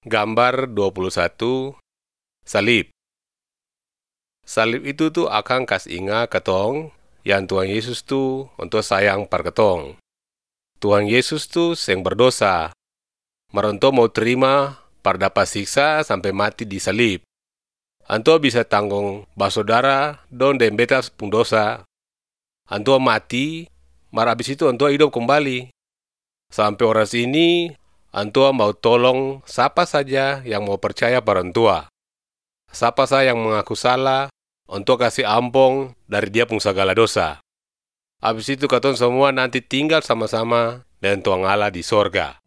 Gambar 21, salib. Salib itu tuh akan kas inga ketong yang Tuhan Yesus tuh untuk sayang par ketong. Tuhan Yesus tuh seng berdosa, meronto mau terima par dapat siksa sampai mati di salib. Anto bisa tanggung basodara don dan beta pung dosa. Anto mati, mar abis itu anto hidup kembali. Sampai orang sini, antua mau tolong siapa saja yang mau percaya pada antua. Siapa saja yang mengaku salah, antua kasih ampun dari dia pun segala dosa. Habis itu katong semua nanti tinggal sama-sama dengan Tuhan Allah di sorga.